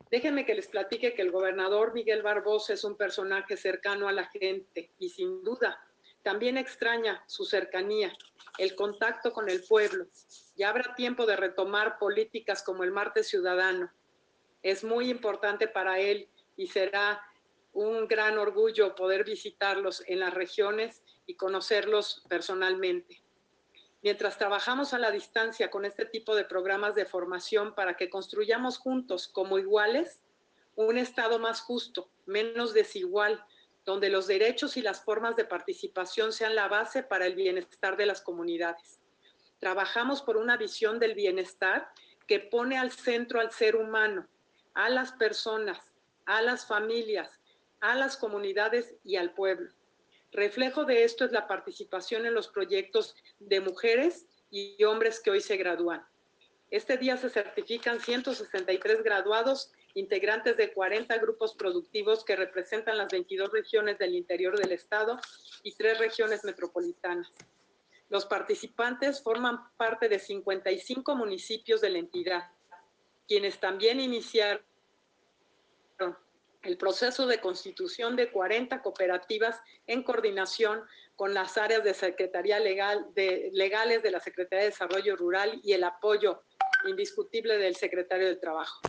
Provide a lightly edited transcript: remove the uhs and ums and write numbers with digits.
Déjenme que les platique que el gobernador Miguel Barbosa es un personaje cercano a la gente y sin duda también extraña su cercanía, el contacto con el pueblo. Ya habrá tiempo de retomar políticas como el Martes Ciudadano. Es muy importante para él y será un gran orgullo poder visitarlos en las regiones y conocerlos personalmente. Mientras trabajamos a la distancia con este tipo de programas de formación para que construyamos juntos como iguales un Estado más justo, menos desigual, donde los derechos y las formas de participación sean la base para el bienestar de las comunidades. Trabajamos por una visión del bienestar que pone al centro al ser humano, a las personas, a las familias, a las comunidades y al pueblo. Reflejo de esto es la participación en los proyectos de mujeres y hombres que hoy se gradúan. Este día se certifican 163 graduados, integrantes de 40 grupos productivos que representan las 22 regiones del interior del estado y 3 regiones metropolitanas. Los participantes forman parte de 55 municipios de la entidad, quienes también iniciaron el proceso de constitución de 40 cooperativas en coordinación con las áreas de Secretaría legales de la Secretaría de Desarrollo Rural y el apoyo indiscutible del Secretario del Trabajo.